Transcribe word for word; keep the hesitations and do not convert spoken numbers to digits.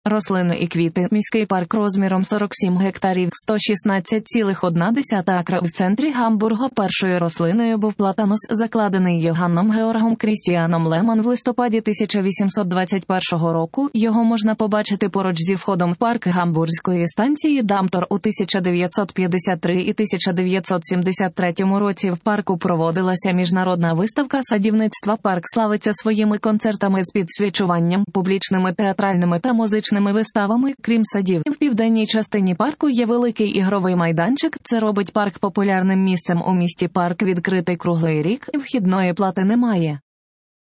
Рослини і квіти. Міський парк розміром сорок сім гектарів сто шістнадцять цілих одна десята акра в центрі Гамбурга. Першою рослиною був платанус, закладений Йоганном Георгом Крістіаном Леман в листопаді тисяча вісімсот двадцять першого року. Його можна побачити поруч зі входом в парк Гамбурзької станції Дамтор. У тисяча дев'ятсот п'ятдесят третьому і тисяча дев'ятсот сімдесят третьому році в парку проводилася міжнародна виставка садівництва. Парк славиться своїми концертами з підсвічуванням, публічними театральними та музичними виставами. Крім садів, в південній частині парку є великий ігровий майданчик. Це робить парк популярним місцем у місті. Парк відкритий круглий рік, вхідної плати немає.